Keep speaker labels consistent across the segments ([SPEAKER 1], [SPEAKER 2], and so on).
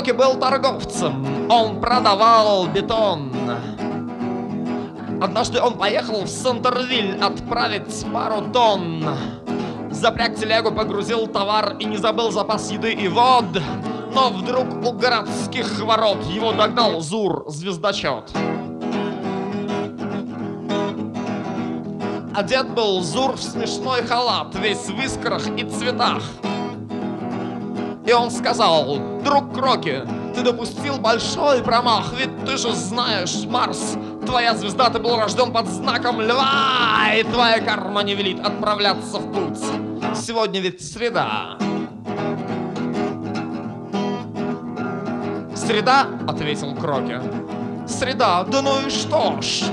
[SPEAKER 1] Кроки был торговцем, он продавал бетон. Однажды он поехал в Сентервиль отправить пару тонн. Запряг телегу, погрузил товар и не забыл запас еды и вод. Но вдруг у городских ворот его догнал Зур, звездочет. Одет был Зур в смешной халат, весь в искрах и цветах. И он сказал: друг Кроки, ты допустил большой промах, ведь ты же знаешь, Марс, твоя звезда, ты был рожден под знаком льва, и твоя карма не велит отправляться в путь. Сегодня ведь среда. Среда, ответил Кроки. Среда, да ну и что ж?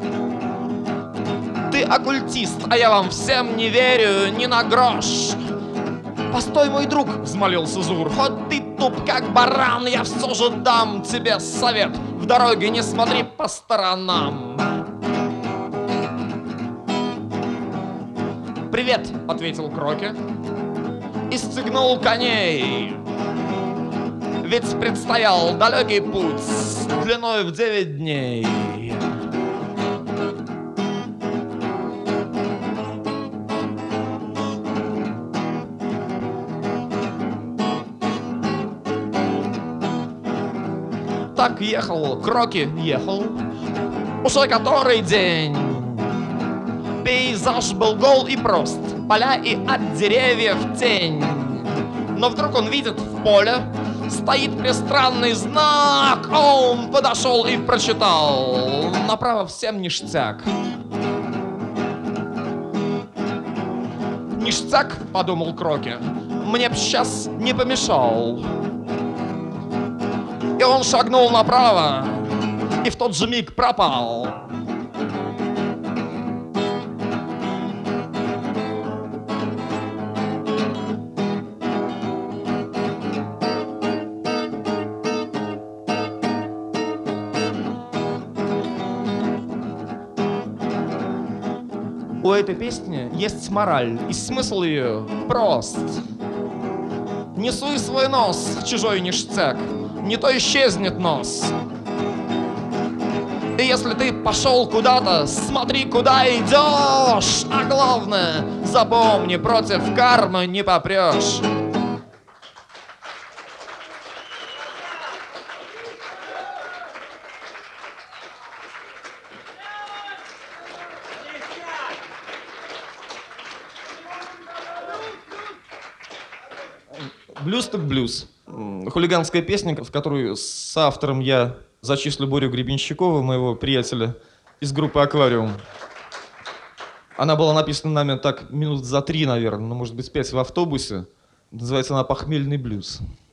[SPEAKER 1] Ты оккультист, а я вам всем не верю ни на грош. Постой, мой друг, взмолился Зур, хоть ты туп как баран, я все же дам тебе совет. В дороге не смотри по сторонам. Привет, ответил Кроки и стегнул коней. Ведь предстоял далекий путь длиной в 9 дней. Так ехал, Кроки ехал, уже который день. Пейзаж был гол и прост, поля и от деревьев тень. Но вдруг он видит в поле стоит пристранный знак. Он подошел и прочитал: направо всем ништяк. Ништяк, подумал Кроки, мне б сейчас не помешал. И он шагнул направо, и в тот же миг пропал. У этой песни есть мораль, и смысл ее прост. Не суй свой нос в чужой ништяк, не то исчезнет нос. И если ты пошел куда-то, смотри, куда идешь. А главное, запомни, против кармы не попрешь. Блюз так блюз. Хулиганская песня, в которую с автором я зачислю Борю Гребенщикова, моего приятеля из группы «Аквариум». Она была написана нами так минут за 3, наверное, ну, может быть, 5 в автобусе. Называется она «Похмельный блюз».